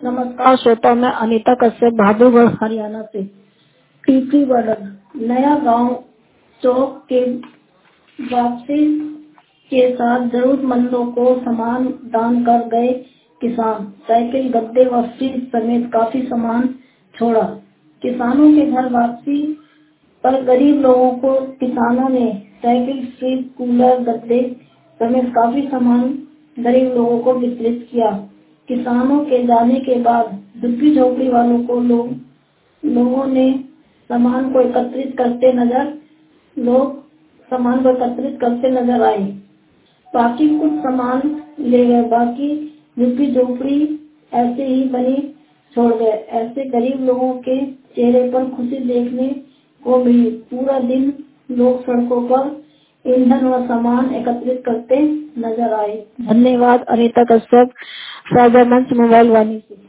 नमस्कार श्रोता, मैं अनीता कश्यप बहादुरगढ़ हरियाणा से। टीपी वर्णन। नया गांव चौक के वापसी के साथ जरूरतमंदों को सामान दान कर गए किसान। साइकिल, गद्दे व फ्रिज समेत काफी सामान छोड़ा। किसानों के घर वापसी पर गरीब लोगों को किसानों ने साइकिल, फ्रिज, कूलर, गद्दे समेत काफी सामान गरीब लोगों को वितरित किया। किसानों के जाने के बाद झुग्गी झोपड़ी वालों को लोगों ने सामान को एकत्रित करते नजर आए। बाकी कुछ सामान ले गए, बाकी झुग्गी झोपड़ी ऐसे ही बनी छोड़ गए। ऐसे गरीब लोगों के चेहरे पर खुशी देखने को मिली। पूरा दिन लोग सड़कों पर ईंधन व सामान एकत्रित करते नजर आए। धन्यवाद। अनीता कश्यप, साझा मंच, मोबाइल वाणी से।